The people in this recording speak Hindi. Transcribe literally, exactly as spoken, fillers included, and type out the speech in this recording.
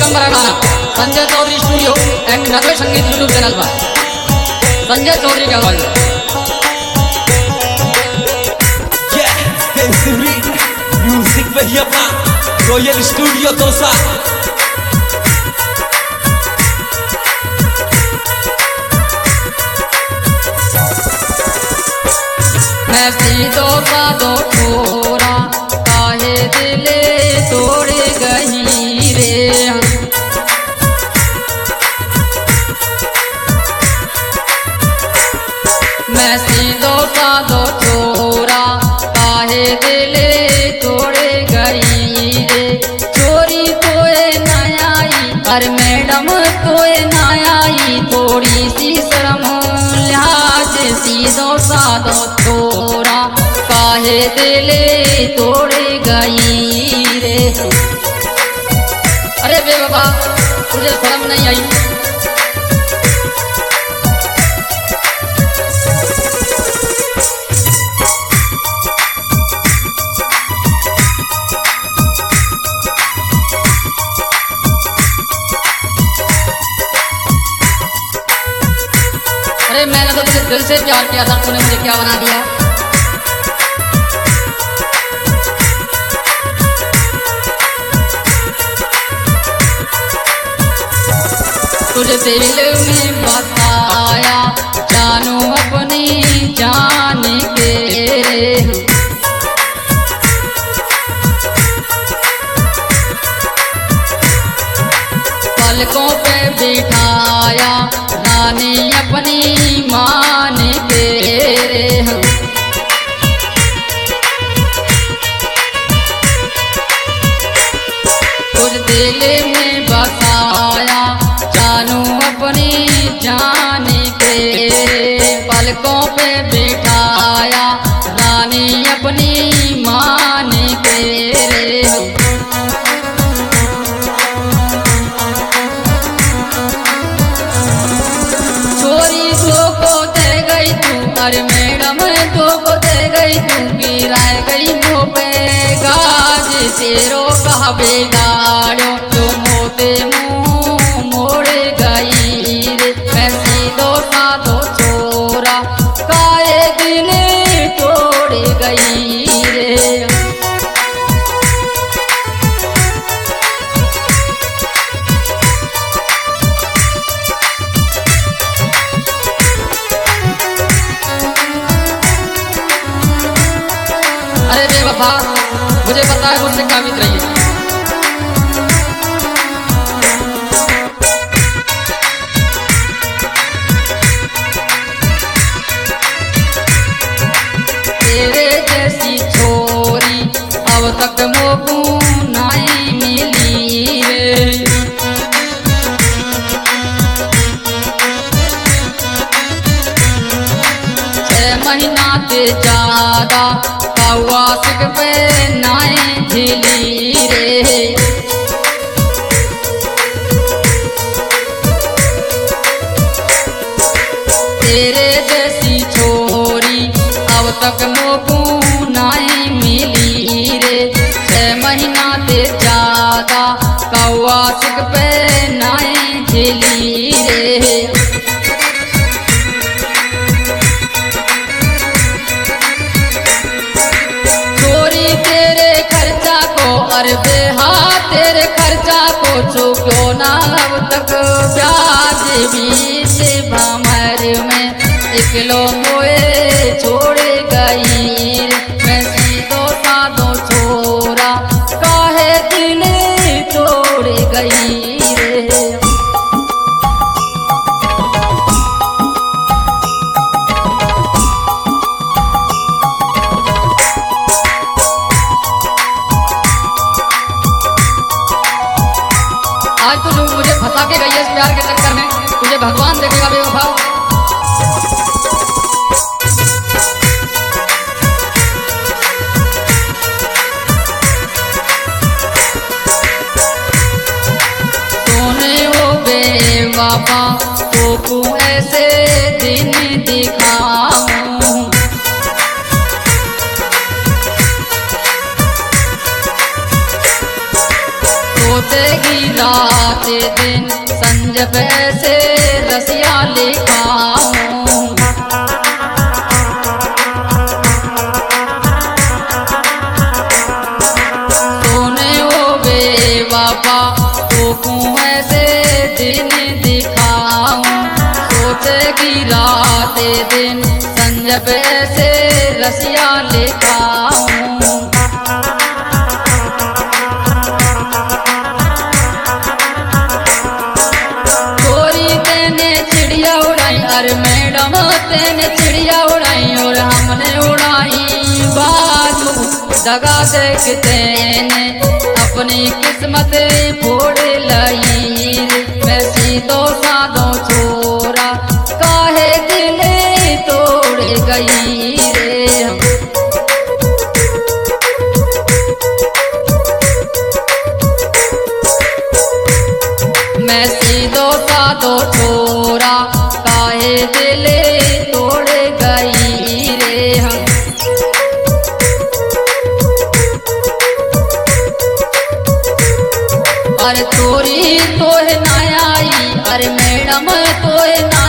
वेलकम बड़ा गाना संजय चौधरी स्टूडियो एंड नगर संगीत यूट्यूब चैनल पर संजय चौधरी की आवाज म्यूजिक भैया रॉयल स्टूडियो तोसा मैं सीधो साधो छोरा काहे दिले तोड़ गई रे मैं सीधो साधो छोरा काहे दिले तोड़ गई रे चोरी तोए न आई अरे मैडम तोए न आई थोड़ी सी शर्म लिहाज सीधो साधो छोरा काहे दिले तोड़ गई रे। अरे बे बाबा तुझे शर्म नहीं आई? अरे मैंने तो तुझे दिल से प्यार किया था, तूने मुझे क्या बना दिया? तुझे दिल में बताया जानू अपनी जान के रे पलकों पे बिठाया रानी अपनी मान के रे तुझ दिल में बसाया जानू अपनी जान के पलकों पे बिठाया रानी अपनी मान के रे। चोरी तो को दे गई तू अरे मैडम तो को दे गई तू गिरा गई मुँह पे गाज तेरो कहा बेगाड़ो तो मोते मुँह मोड़ गई रे मैं सीधो साधो छोरा काहे दिले तोड़ गई रे। अरे बे वफा मुझे पता है मुझसे क्या बीत रही है। तेरे जैसी छोरी अब तक मोकू नहीं मिली रे छह महीना से ज्यादा कौआ सिक पे नाई झिली रे तेरे जैसी छोरी अब तक मोकू नहीं मिली रे छह महीना से ज्यादा कौआ सिक पे नाई झिली रे। अरे बेहा तेरे खर्चा को चुको ना अब तक ब्याज बीच भमर में इकलो मोए छोड़ गई मैं सीधो साधो छोरा काहे दिले तोड़ गई रे। आज तो जो मुझे फंसा के गई है इस प्यार के चक्कर में तुझे भगवान देखेगा बेवफा। सोने वो बेवफा तो ऐसे दिन दिखाऊं सोतेगी रात संजय से रसिया लिखाऊं। सोने ओ बेवफा तो कुएं से दिन दिखाऊं। सोचेगी रात दिन संजय से रसिया लिखाऊं। चिड़िया उड़ाई अरे मैडम तेने चिड़िया उड़ाई और हमने उड़ाई बालू। दगा देख तेने अपनी किस्मत फोड़ लाई। मैं सीधो साधो छोरा काहे दिल तोड़ गई रे। मैं सीधो साधो छोरा काहे दिल तोड़ गई रे हम। अरे तोरी तोहे ना आई अरे मैडम तोहे ना